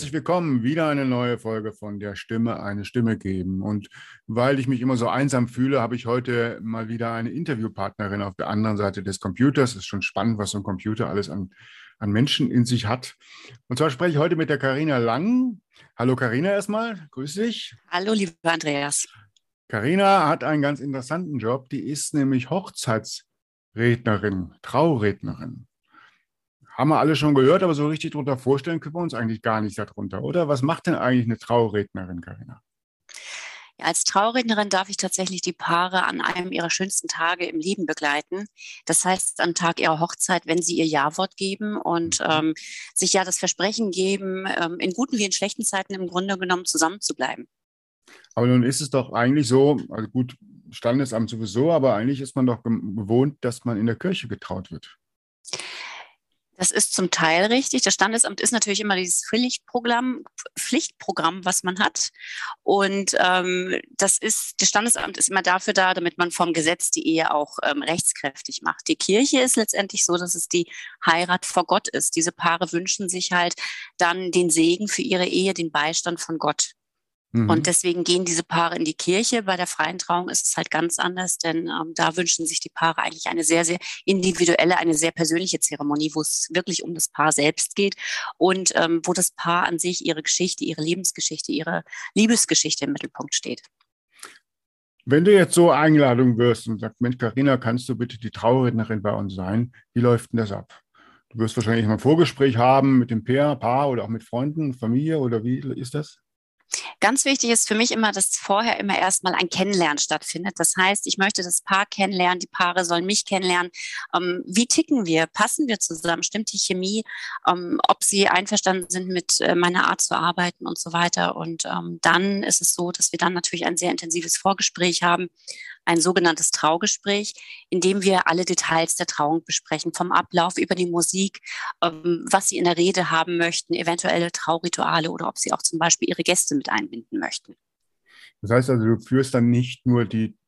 herzlich willkommen. Wieder eine neue Folge von der Stimme eine Stimme geben. Und weil ich mich immer so einsam fühle, habe ich heute mal wieder eine Interviewpartnerin auf der anderen Seite des Computers. Es ist schon spannend, was so ein Computer alles an Menschen in sich hat. Und zwar spreche ich heute mit der Carina Lang. Hallo Carina erstmal, grüß dich. Hallo, lieber Andreas. Carina hat einen ganz interessanten Job. Die ist nämlich Hochzeitsrednerin, Traurednerin. Haben wir alle schon gehört, aber so richtig darunter vorstellen können wir uns eigentlich gar nicht darunter, oder? Was macht denn eigentlich eine Traurednerin, Carina? Ja, als Traurednerin darf ich tatsächlich die Paare an einem ihrer schönsten Tage im Leben begleiten. Das heißt, am Tag ihrer Hochzeit, wenn sie ihr Ja-Wort geben und sich ja das Versprechen geben, in guten wie in schlechten Zeiten im Grunde genommen zusammenzubleiben. Aber nun ist es doch eigentlich so, also gut, Standesamt sowieso, aber eigentlich ist man doch gewohnt, dass man in der Kirche getraut wird. Das ist zum Teil richtig. Das Standesamt ist natürlich immer dieses Pflichtprogramm, was man hat. Und das Standesamt ist immer dafür da, damit man vom Gesetz die Ehe auch rechtskräftig macht. Die Kirche ist letztendlich so, dass es die Heirat vor Gott ist. Diese Paare wünschen sich halt dann den Segen für ihre Ehe, den Beistand von Gott. Und Mhm. deswegen gehen diese Paare in die Kirche. Bei der freien Trauung ist es halt ganz anders, denn da wünschen sich die Paare eigentlich eine sehr, sehr individuelle, eine sehr persönliche Zeremonie, wo es wirklich um das Paar selbst geht und wo das Paar an sich ihre Geschichte, ihre Lebensgeschichte, ihre Liebesgeschichte im Mittelpunkt steht. Wenn du jetzt so eingeladen wirst und sagst, Mensch, Carina, kannst du bitte die Traurednerin bei uns sein? Wie läuft denn das ab? Du wirst wahrscheinlich mal ein Vorgespräch haben mit dem Paar oder auch mit Freunden, Familie oder wie ist das? Ganz wichtig ist für mich immer, dass vorher immer erstmal ein Kennenlernen stattfindet. Das heißt, ich möchte das Paar kennenlernen, die Paare sollen mich kennenlernen. Wie ticken wir? Passen wir zusammen? Stimmt die Chemie? Ob sie einverstanden sind mit meiner Art zu arbeiten und so weiter. Und dann ist es so, dass wir dann natürlich ein sehr intensives Vorgespräch haben, ein sogenanntes Traugespräch, in dem wir alle Details der Trauung besprechen, vom Ablauf über die Musik, was sie in der Rede haben möchten, eventuelle Traurituale oder ob sie auch zum Beispiel ihre Gäste mit einbinden möchten. Das heißt also, du führst dann nicht nur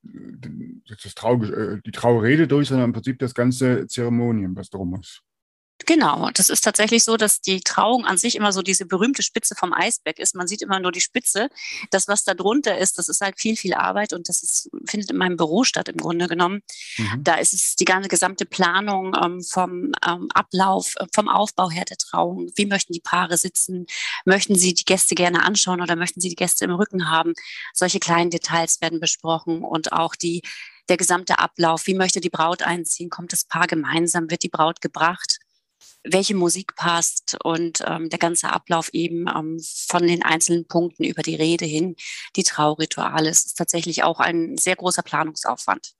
die Traurede durch, sondern im Prinzip das ganze Zeremonien, was drum ist. Genau, das ist tatsächlich so, dass die Trauung an sich immer so diese berühmte Spitze vom Eisberg ist. Man sieht immer nur die Spitze. Das, was da drunter ist, das ist halt viel, viel Arbeit und findet in meinem Büro statt im Grunde genommen. Mhm. Da ist es die ganze gesamte Planung vom Ablauf, vom Aufbau her der Trauung. Wie möchten die Paare sitzen? Möchten sie die Gäste gerne anschauen oder möchten sie die Gäste im Rücken haben? Solche kleinen Details werden besprochen und auch der gesamte Ablauf. Wie möchte die Braut einziehen? Kommt das Paar gemeinsam? Wird die Braut gebracht? Welche Musik passt und der ganze Ablauf eben von den einzelnen Punkten über die Rede hin, die Traurituale. Es ist tatsächlich auch ein sehr großer Planungsaufwand.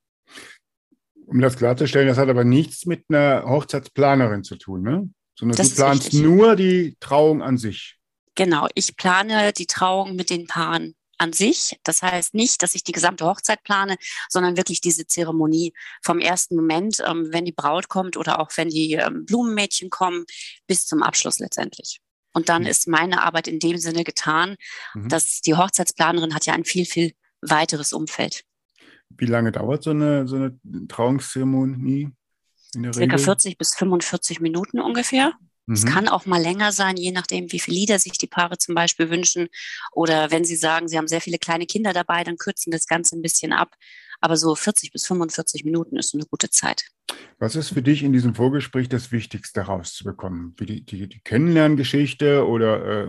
Um das klarzustellen, das hat aber nichts mit einer Hochzeitsplanerin zu tun, ne? Sondern du Das ist planst richtig. nur die Trauung an sich. Genau, ich plane die Trauung mit den Paaren an sich. Das heißt nicht, dass ich die gesamte Hochzeit plane, sondern wirklich diese Zeremonie vom ersten Moment, wenn die Braut kommt oder auch wenn die Blumenmädchen kommen, bis zum Abschluss letztendlich. Und dann ist meine Arbeit in dem Sinne getan, Mhm. dass die Hochzeitsplanerin hat ja ein viel, viel weiteres Umfeld. Wie lange dauert so eine Trauungszeremonie in der Circa Regel? 40 bis 45 Minuten ungefähr. Es Mhm. kann auch mal länger sein, je nachdem, wie viele Lieder sich die Paare zum Beispiel wünschen. Oder wenn sie sagen, sie haben sehr viele kleine Kinder dabei, dann kürzen das Ganze ein bisschen ab. Aber so 40 bis 45 Minuten ist eine gute Zeit. Was ist für dich in diesem Vorgespräch das Wichtigste herauszubekommen? Wie die Kennenlerngeschichte oder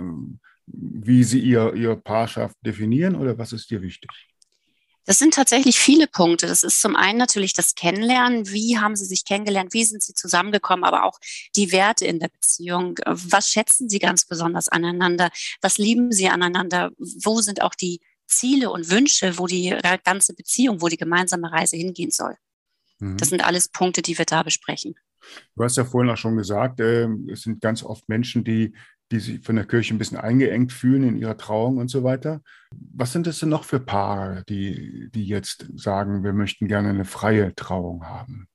wie sie ihr Paarschaft definieren oder was ist dir wichtig? Das sind tatsächlich viele Punkte. Das ist zum einen natürlich das Kennenlernen. Wie haben Sie sich kennengelernt? Wie sind Sie zusammengekommen? Aber auch die Werte in der Beziehung. Was schätzen Sie ganz besonders aneinander? Was lieben Sie aneinander? Wo sind auch die Ziele und Wünsche, wo die ganze Beziehung, wo die gemeinsame Reise hingehen soll? Das Mhm. sind alles Punkte, die wir da besprechen. Du hast ja vorhin auch schon gesagt, es sind ganz oft Menschen, die sich von der Kirche ein bisschen eingeengt fühlen in ihrer Trauung und so weiter. Was sind das denn noch für Paare, die jetzt sagen, wir möchten gerne eine freie Trauung haben?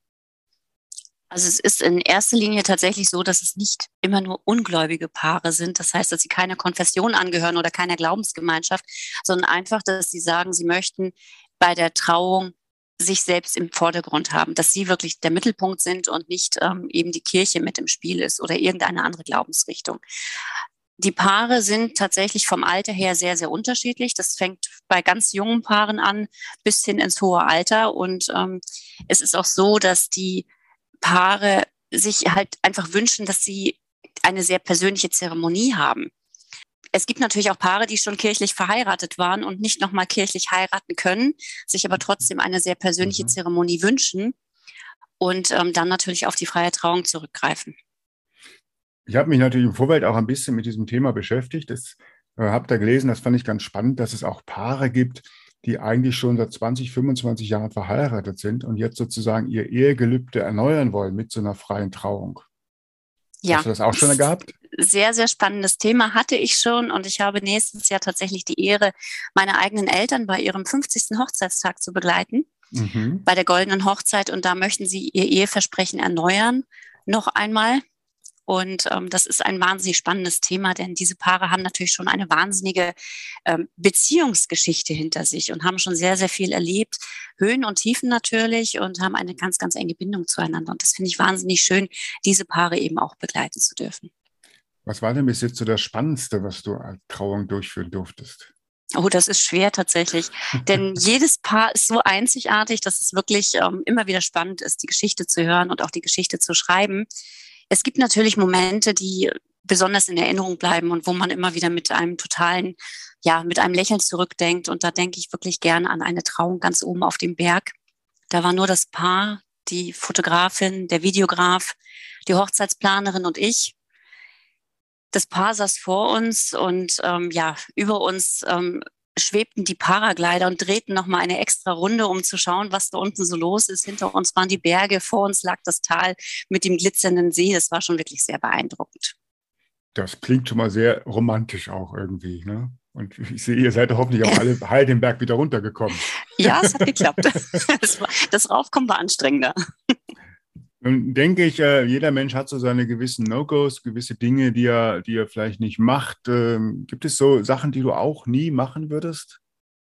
Also es ist in erster Linie tatsächlich so, dass es nicht immer nur ungläubige Paare sind. Das heißt, dass sie keiner Konfession angehören oder keiner Glaubensgemeinschaft, sondern einfach, dass sie sagen, sie möchten bei der Trauung sich selbst im Vordergrund haben, dass sie wirklich der Mittelpunkt sind und nicht eben die Kirche mit im Spiel ist oder irgendeine andere Glaubensrichtung. Die Paare sind tatsächlich vom Alter her sehr, sehr unterschiedlich. Das fängt bei ganz jungen Paaren an bis hin ins hohe Alter. Und es ist auch so, dass die Paare sich halt einfach wünschen, dass sie eine sehr persönliche Zeremonie haben. Es gibt natürlich auch Paare, die schon kirchlich verheiratet waren und nicht nochmal kirchlich heiraten können, sich aber trotzdem eine sehr persönliche Zeremonie wünschen und dann natürlich auf die freie Trauung zurückgreifen. Ich habe mich natürlich im Vorfeld auch ein bisschen mit diesem Thema beschäftigt. Das habe da gelesen, das fand ich ganz spannend, dass es auch Paare gibt, die eigentlich schon seit 20, 25 Jahren verheiratet sind und jetzt sozusagen ihr Ehegelübde erneuern wollen mit so einer freien Trauung. Ja, hast du das auch schon gehabt? Sehr, sehr spannendes Thema hatte ich schon und ich habe nächstes Jahr tatsächlich die Ehre, meine eigenen Eltern bei ihrem 50. Hochzeitstag zu begleiten, bei der goldenen Hochzeit, und da möchten sie ihr Eheversprechen erneuern, noch einmal. Und das ist ein wahnsinnig spannendes Thema, denn diese Paare haben natürlich schon eine wahnsinnige Beziehungsgeschichte hinter sich und haben schon sehr, sehr viel erlebt. Höhen und Tiefen natürlich, und haben eine ganz, ganz enge Bindung zueinander. Und das finde ich wahnsinnig schön, diese Paare eben auch begleiten zu dürfen. Was war denn bis jetzt so das Spannendste, was du als Trauung durchführen durftest? Oh, das ist schwer tatsächlich, denn jedes Paar ist so einzigartig, dass es wirklich immer wieder spannend ist, die Geschichte zu hören und auch die Geschichte zu schreiben. Es gibt natürlich Momente, die besonders in Erinnerung bleiben und wo man immer wieder mit einem mit einem Lächeln zurückdenkt. Und da denke ich wirklich gerne an eine Trauung ganz oben auf dem Berg. Da war nur das Paar, die Fotografin, der Videograf, die Hochzeitsplanerin und ich. Das Paar saß vor uns und über uns schwebten die Paraglider und drehten nochmal eine extra Runde, um zu schauen, was da unten so los ist. Hinter uns waren die Berge, vor uns lag das Tal mit dem glitzernden See. Das war schon wirklich sehr beeindruckend. Das klingt schon mal sehr romantisch auch irgendwie, ne? Und ich sehe, ihr seid hoffentlich auch alle heil den Berg wieder runtergekommen. Ja, es hat geklappt. Das Raufkommen war anstrengender. Nun denke ich, jeder Mensch hat so seine gewissen No-Gos, gewisse Dinge, die er vielleicht nicht macht. Gibt es so Sachen, die du auch nie machen würdest?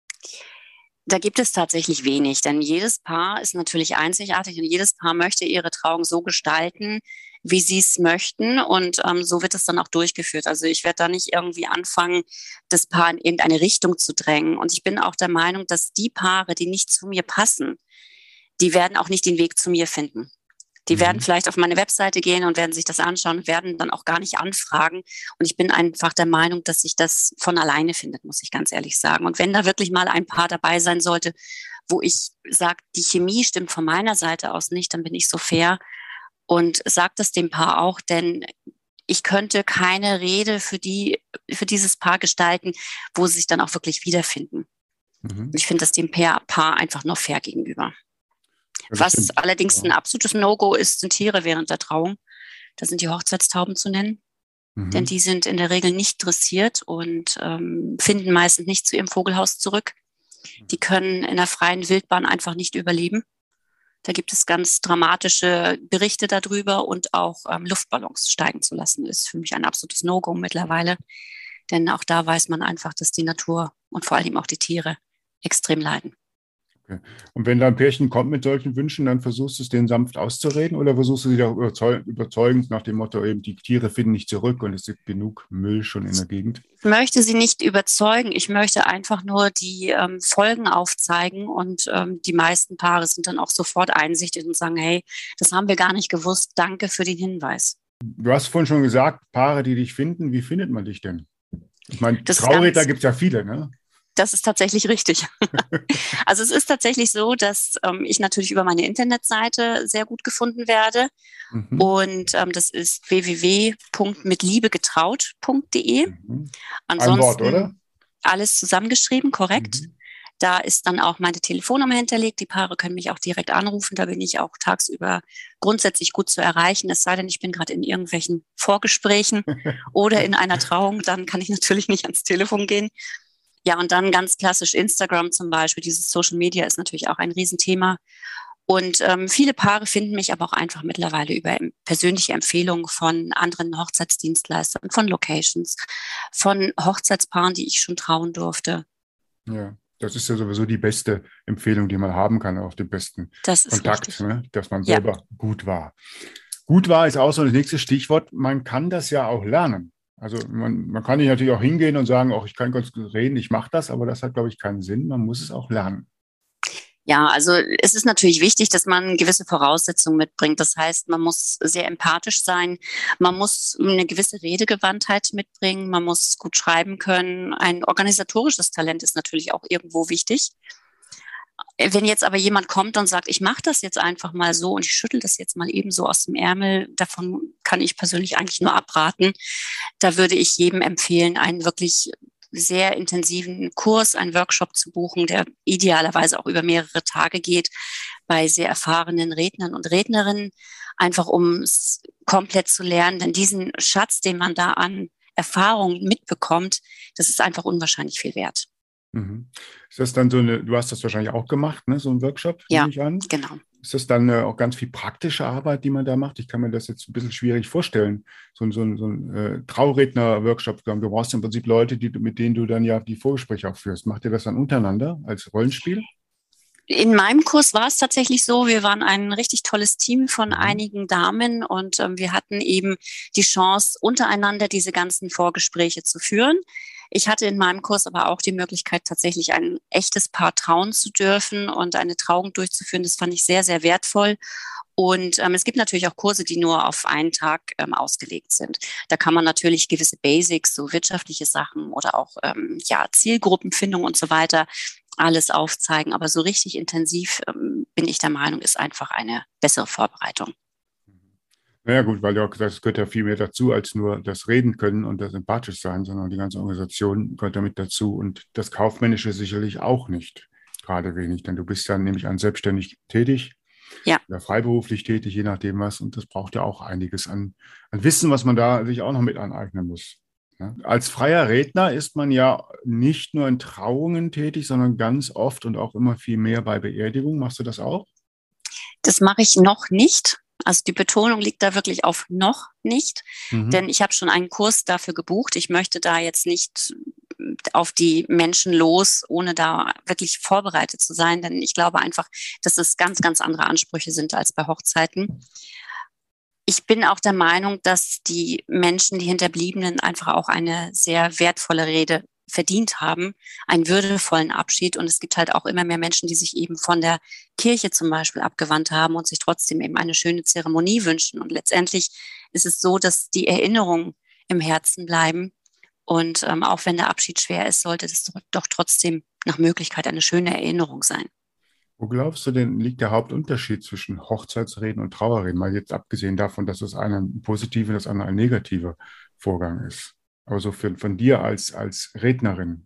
Da gibt es tatsächlich wenig, denn jedes Paar ist natürlich einzigartig und jedes Paar möchte ihre Trauung so gestalten, wie sie es möchten, und so wird es dann auch durchgeführt. Also ich werde da nicht irgendwie anfangen, das Paar in irgendeine Richtung zu drängen. Und ich bin auch der Meinung, dass die Paare, die nicht zu mir passen, die werden auch nicht den Weg zu mir finden. Die werden vielleicht auf meine Webseite gehen und werden sich das anschauen und werden dann auch gar nicht anfragen. Und ich bin einfach der Meinung, dass sich das von alleine findet, muss ich ganz ehrlich sagen. Und wenn da wirklich mal ein Paar dabei sein sollte, wo ich sage, die Chemie stimmt von meiner Seite aus nicht, dann bin ich so fair und sage das dem Paar auch, denn ich könnte keine Rede für dieses Paar gestalten, wo sie sich dann auch wirklich wiederfinden. Ich finde das dem Paar einfach nur fair gegenüber. Was allerdings ein absolutes No-Go ist, sind Tiere während der Trauung. Da sind die Hochzeitstauben zu nennen, denn die sind in der Regel nicht dressiert und finden meistens nicht zu ihrem Vogelhaus zurück. Die können in der freien Wildbahn einfach nicht überleben. Da gibt es ganz dramatische Berichte darüber, und auch Luftballons steigen zu lassen, ist für mich ein absolutes No-Go mittlerweile. Denn auch da weiß man einfach, dass die Natur und vor allem auch die Tiere extrem leiden. Okay. Und wenn da ein Pärchen kommt mit solchen Wünschen, dann versuchst du es denen sanft auszureden, oder versuchst du sie auch überzeugend nach dem Motto, eben die Tiere finden nicht zurück und es gibt genug Müll schon in der Gegend? Ich möchte sie nicht überzeugen. Ich möchte einfach nur die Folgen aufzeigen, und die meisten Paare sind dann auch sofort einsichtig und sagen, hey, das haben wir gar nicht gewusst. Danke für den Hinweis. Du hast vorhin schon gesagt, Paare, die dich finden. Wie findet man dich denn? Ich meine, Trauredner gibt es ja viele, ne? Das ist tatsächlich richtig. Also es ist tatsächlich so, dass ich natürlich über meine Internetseite sehr gut gefunden werde. Und das ist www.mitliebegetraut.de. Ansonsten ein Wort, oder? Alles zusammengeschrieben, korrekt. Da ist dann auch meine Telefonnummer hinterlegt. Die Paare können mich auch direkt anrufen. Da bin ich auch tagsüber grundsätzlich gut zu erreichen. Es sei denn, ich bin gerade in irgendwelchen Vorgesprächen oder in einer Trauung. Dann kann ich natürlich nicht ans Telefon gehen. Ja, und dann ganz klassisch Instagram zum Beispiel. Dieses Social Media ist natürlich auch ein Riesenthema. Und viele Paare finden mich aber auch einfach mittlerweile über persönliche Empfehlungen von anderen Hochzeitsdienstleistern, von Locations, von Hochzeitspaaren, die ich schon trauen durfte. Ja, das ist ja sowieso die beste Empfehlung, die man haben kann, auch den besten Kontakt, ne? Dass man selber gut war. Gut war ist auch so das nächste Stichwort. Man kann das ja auch lernen. Also man kann nicht natürlich auch hingehen und sagen, auch ich kann ganz gut reden, ich mache das, aber das hat, glaube ich, keinen Sinn. Man muss es auch lernen. Ja, also es ist natürlich wichtig, dass man gewisse Voraussetzungen mitbringt. Das heißt, man muss sehr empathisch sein, man muss eine gewisse Redegewandtheit mitbringen, man muss gut schreiben können. Ein organisatorisches Talent ist natürlich auch irgendwo wichtig. Wenn jetzt aber jemand kommt und sagt, ich mache das jetzt einfach mal so und ich schüttel das jetzt mal eben so aus dem Ärmel, davon kann ich persönlich eigentlich nur abraten. Da würde ich jedem empfehlen, einen wirklich sehr intensiven Kurs, einen Workshop zu buchen, der idealerweise auch über mehrere Tage geht, bei sehr erfahrenen Rednern und Rednerinnen, einfach um es komplett zu lernen. Denn diesen Schatz, den man da an Erfahrung mitbekommt, das ist einfach unwahrscheinlich viel wert. Mhm. Ist das dann du hast das wahrscheinlich auch gemacht, ne? So ein Workshop, nehme Ja, ich an. genau. Ist das dann auch ganz viel praktische Arbeit, die man da macht? Ich kann mir das jetzt ein bisschen schwierig vorstellen. So ein Trauredner-Workshop, du brauchst im Prinzip Leute, mit denen du dann ja die Vorgespräche auch führst. Macht ihr das dann untereinander als Rollenspiel? In meinem Kurs war es tatsächlich so, wir waren ein richtig tolles Team von Mhm. einigen Damen und wir hatten eben die Chance, untereinander diese ganzen Vorgespräche zu führen. Ich hatte in meinem Kurs aber auch die Möglichkeit, tatsächlich ein echtes Paar trauen zu dürfen und eine Trauung durchzuführen. Das fand ich sehr, sehr wertvoll. Und es gibt natürlich auch Kurse, die nur auf einen Tag ausgelegt sind. Da kann man natürlich gewisse Basics, so wirtschaftliche Sachen oder auch ja, Zielgruppenfindung und so weiter alles aufzeigen. Aber so richtig intensiv bin ich der Meinung, ist einfach eine bessere Vorbereitung. Naja, gut, weil du auch gesagt hast, es gehört ja viel mehr dazu, als nur das Reden können und das empathisch sein, sondern die ganze Organisation gehört damit dazu und das Kaufmännische sicherlich auch nicht, gerade wenig, denn du bist dann nämlich an selbstständig tätig Ja. oder freiberuflich tätig, je nachdem was, und das braucht ja auch einiges an Wissen, was man da sich auch noch mit aneignen muss. Ja. Als freier Redner ist man ja nicht nur in Trauungen tätig, sondern ganz oft und auch immer viel mehr bei Beerdigungen. Machst du das auch? Das mache ich noch nicht. Also die Betonung liegt da wirklich auf noch nicht, Mhm. denn ich habe schon einen Kurs dafür gebucht. Ich möchte da jetzt nicht auf die Menschen los, ohne da wirklich vorbereitet zu sein, denn ich glaube einfach, dass es ganz, ganz andere Ansprüche sind als bei Hochzeiten. Ich bin auch der Meinung, dass die Menschen, die Hinterbliebenen, einfach auch eine sehr wertvolle Rede verdient haben, einen würdevollen Abschied. Und es gibt halt auch immer mehr Menschen, die sich eben von der Kirche zum Beispiel abgewandt haben und sich trotzdem eben eine schöne Zeremonie wünschen. Und letztendlich ist es so, dass die Erinnerungen im Herzen bleiben. Und auch wenn der Abschied schwer ist, sollte das doch trotzdem nach Möglichkeit eine schöne Erinnerung sein. Wo glaubst du denn, liegt der Hauptunterschied zwischen Hochzeitsreden und Trauerreden? Mal jetzt abgesehen davon, dass das eine ein positiver, das andere ein negativer Vorgang ist. Aber so von dir als Rednerin.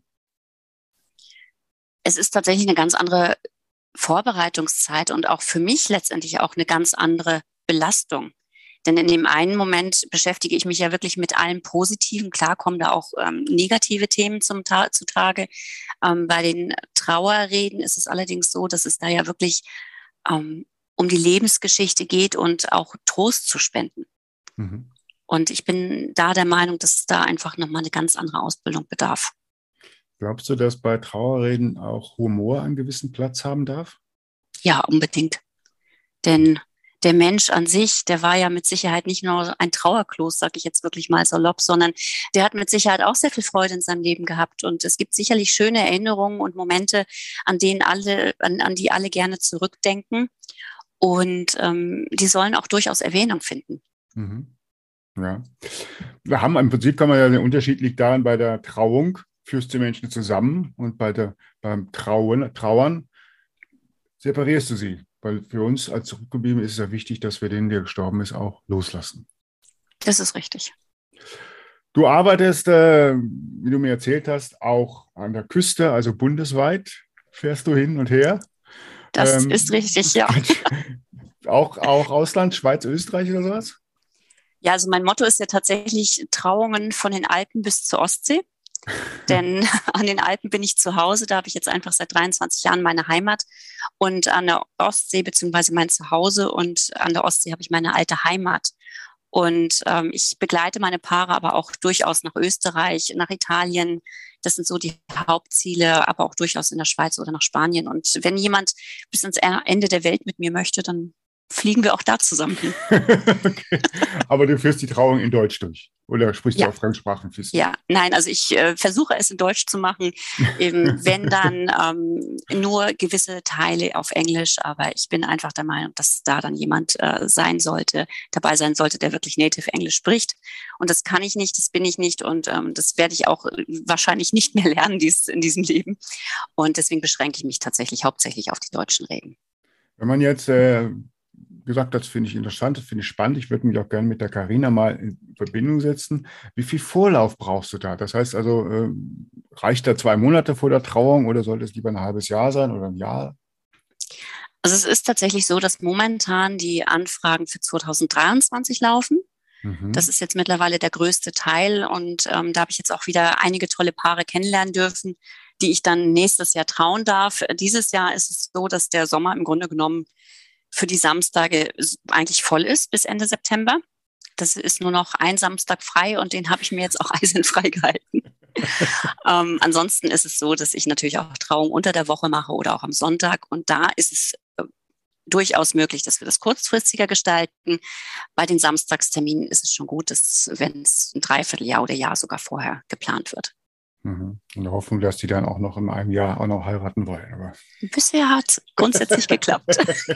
Es ist tatsächlich eine ganz andere Vorbereitungszeit und auch für mich letztendlich auch eine ganz andere Belastung. Denn in dem einen Moment beschäftige ich mich ja wirklich mit allem Positiven. Klar kommen da auch negative Themen zutage. Bei den Trauerreden ist es allerdings so, dass es da ja wirklich um die Lebensgeschichte geht und auch Trost zu spenden. Mhm. Und ich bin da der Meinung, dass es da einfach nochmal eine ganz andere Ausbildung bedarf. Glaubst du, dass bei Trauerreden auch Humor einen gewissen Platz haben darf? Ja, unbedingt. Denn der Mensch an sich, der war ja mit Sicherheit nicht nur ein Trauerklos, sage ich jetzt wirklich mal salopp, sondern der hat mit Sicherheit auch sehr viel Freude in seinem Leben gehabt. Und es gibt sicherlich schöne Erinnerungen und Momente, an die alle gerne zurückdenken. Und die sollen auch durchaus Erwähnung finden. Mhm. Ja. Wir haben im Prinzip kann man ja, der Unterschied liegt darin, bei der Trauung führst du Menschen zusammen und beim Trauern separierst du sie. Weil für uns als Zurückgebliebene ist es ja wichtig, dass wir den, der gestorben ist, auch loslassen. Das ist richtig. Du arbeitest, wie du mir erzählt hast, auch an der Küste, also bundesweit fährst du hin und her. Das ist richtig, ja. Auch Ausland, Schweiz, Österreich oder sowas? Ja, also mein Motto ist ja tatsächlich Trauungen von den Alpen bis zur Ostsee. Denn an den Alpen bin ich zu Hause, da habe ich jetzt einfach seit 23 Jahren meine Heimat und an der Ostsee beziehungsweise mein Zuhause und an der Ostsee habe ich meine alte Heimat. Und ich begleite meine Paare aber auch durchaus nach Österreich, nach Italien. Das sind so die Hauptziele, aber auch durchaus in der Schweiz oder nach Spanien. Und wenn jemand bis ans Ende der Welt mit mir möchte, dann fliegen wir auch da zusammen hin. Okay. Aber du führst die Trauung in Deutsch durch. Oder sprichst du auch Fremdsprachen fließend? Ja, nein, also ich versuche es in Deutsch zu machen, eben, wenn dann nur gewisse Teile auf Englisch, aber ich bin einfach der Meinung, dass da dann jemand dabei sein sollte, der wirklich Native Englisch spricht. Und das kann ich nicht, das bin ich nicht und das werde ich auch wahrscheinlich nicht mehr lernen in diesem Leben. Und deswegen beschränke ich mich tatsächlich hauptsächlich auf die deutschen Reden. Wenn man jetzt gesagt, das finde ich interessant, das finde ich spannend. Ich würde mich auch gerne mit der Carina mal in Verbindung setzen. Wie viel Vorlauf brauchst du da? Das heißt also, reicht da 2 Monate vor der Trauung oder sollte es lieber ein halbes Jahr sein oder ein Jahr? Also es ist tatsächlich so, dass momentan die Anfragen für 2023 laufen. Das ist jetzt mittlerweile der größte Teil und da habe ich jetzt auch wieder einige tolle Paare kennenlernen dürfen, die ich dann nächstes Jahr trauen darf. Dieses Jahr ist es so, dass der Sommer im Grunde genommen für die Samstage eigentlich voll ist bis Ende September. Das ist nur noch ein Samstag frei und den habe ich mir jetzt auch eisenfrei gehalten. Ansonsten ist es so, dass ich natürlich auch Trauungen unter der Woche mache oder auch am Sonntag und da ist es durchaus möglich, dass wir das kurzfristiger gestalten. Bei den Samstagsterminen ist es schon gut, dass, wenn es ein Dreivierteljahr oder Jahr sogar vorher geplant wird. In der Hoffnung, dass die dann auch noch in einem Jahr auch noch heiraten wollen. Aber bisher hat es grundsätzlich geklappt.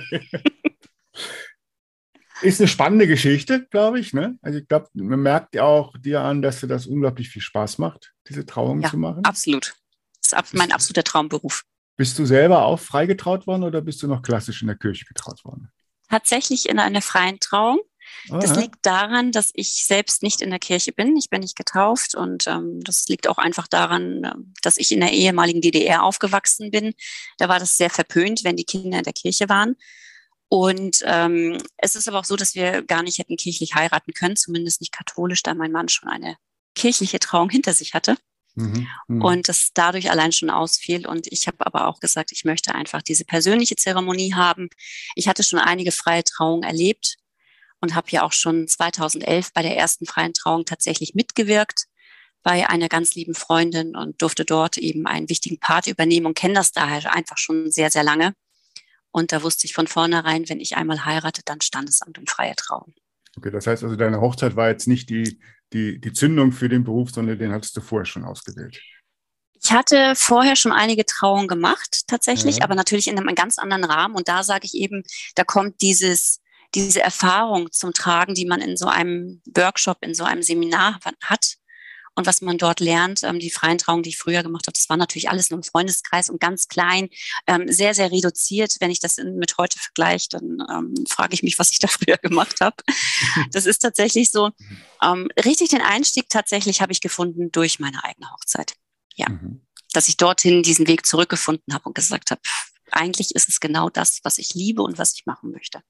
Ist eine spannende Geschichte, glaube ich. Ne? Also ich glaube, man merkt ja auch dir an, dass dir das unglaublich viel Spaß macht, diese Trauung zu machen. Absolut. Das ist mein absoluter Traumberuf. Bist du selber auch freigetraut worden oder bist du noch klassisch in der Kirche getraut worden? Tatsächlich in einer freien Trauung. Das liegt daran, dass ich selbst nicht in der Kirche bin. Ich bin nicht getauft und das liegt auch einfach daran, dass ich in der ehemaligen DDR aufgewachsen bin. Da war das sehr verpönt, wenn die Kinder in der Kirche waren. Und es ist aber auch so, dass wir gar nicht hätten kirchlich heiraten können, zumindest nicht katholisch, da mein Mann schon eine kirchliche Trauung hinter sich hatte. Und das dadurch allein schon ausfiel. Und ich habe aber auch gesagt, ich möchte einfach diese persönliche Zeremonie haben. Ich hatte schon einige freie Trauungen erlebt und habe ja auch schon 2011 bei der ersten freien Trauung tatsächlich mitgewirkt bei einer ganz lieben Freundin und durfte dort eben einen wichtigen Part übernehmen und kenne das daher einfach schon sehr, sehr lange. Und da wusste ich von vornherein, wenn ich einmal heirate, dann Standesamt und freie Trauung. Okay, das heißt also, deine Hochzeit war jetzt nicht die Zündung für den Beruf, sondern den hattest du vorher schon ausgewählt. Ich hatte vorher schon einige Trauungen gemacht, tatsächlich, aber natürlich in einem ganz anderen Rahmen. Und da sage ich eben, da kommt diese Erfahrung zum Tragen, die man in so einem Workshop, in so einem Seminar hat und was man dort lernt. Die freien Trauungen, die ich früher gemacht habe, das war natürlich alles nur im Freundeskreis und ganz klein, sehr, sehr reduziert. Wenn ich das mit heute vergleiche, dann frage ich mich, was ich da früher gemacht habe. Das ist tatsächlich so. Richtig den Einstieg tatsächlich habe ich gefunden durch meine eigene Hochzeit. Ja, dass ich dorthin diesen Weg zurückgefunden habe und gesagt habe, eigentlich ist es genau das, was ich liebe und was ich machen möchte.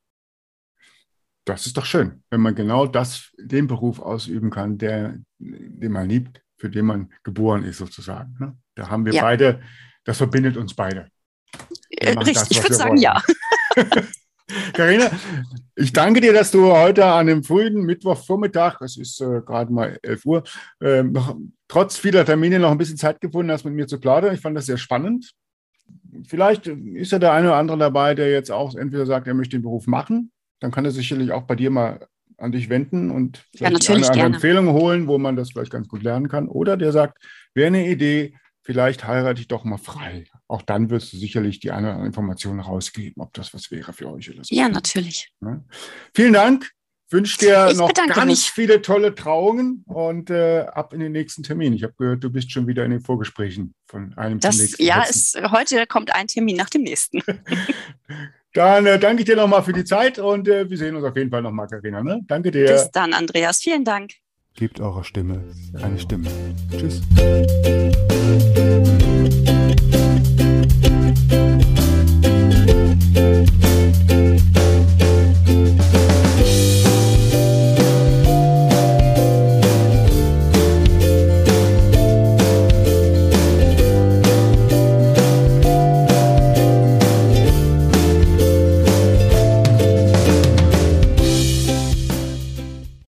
Das ist doch schön, wenn man genau den Beruf ausüben kann, den man liebt, für den man geboren ist sozusagen. Ne? Da haben wir beide, das verbindet uns beide. Richtig, ich würde sagen, ja. Carina, ich danke dir, dass du heute an dem frühen Mittwochvormittag, es ist gerade mal 11 Uhr, noch trotz vieler Termine noch ein bisschen Zeit gefunden hast, mit mir zu plaudern. Ich fand das sehr spannend. Vielleicht ist ja der eine oder andere dabei, der jetzt auch entweder sagt, er möchte den Beruf machen. Dann kann er sicherlich auch bei dir mal an dich wenden und vielleicht eine Empfehlung holen, wo man das vielleicht ganz gut lernen kann. Oder der sagt, wäre eine Idee, vielleicht heirate ich doch mal frei. Auch dann wirst du sicherlich die eine oder andere Information rausgeben, ob das was wäre für euch oder so. Ja, natürlich. Ja. Vielen Dank. Ich wünsche dir noch ganz viele tolle Trauungen und ab in den nächsten Termin. Ich habe gehört, du bist schon wieder in den Vorgesprächen von einem zum nächsten. Ja, heute kommt ein Termin nach dem nächsten. Dann danke ich dir nochmal für die Zeit und wir sehen uns auf jeden Fall nochmal, Carina. Ne? Danke dir. Bis dann, Andreas. Vielen Dank. Gebt eurer Stimme eine Stimme. Tschüss.